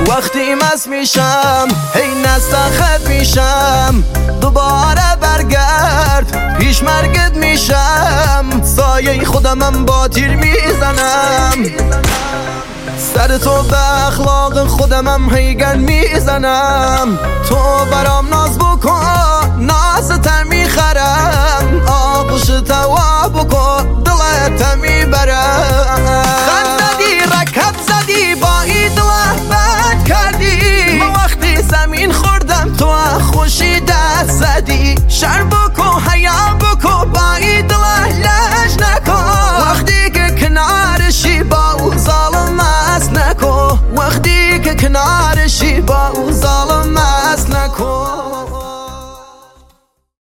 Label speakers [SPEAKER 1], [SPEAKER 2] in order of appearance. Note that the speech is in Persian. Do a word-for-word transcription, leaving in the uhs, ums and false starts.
[SPEAKER 1] وقتی مست میشم هی نستخد میشم دوباره برگرد پیش مرگت میشم سایه خودمم با تیر میزنم سر تو به اخلاق خودمم هیگن میزنم تو برام ناز بکن ناز تر میخرم آغوش توا بکن دلت میبرم خند زدی رکب زدی با ای دل بد کردی وقتی زمین خوردم تو خوشی دست زدی شر بکن حیا بکن با ای دل لش نکن وقتی که کنارشی با او ظالم است نکن وقتی که کنارشی با او ظالم است نکن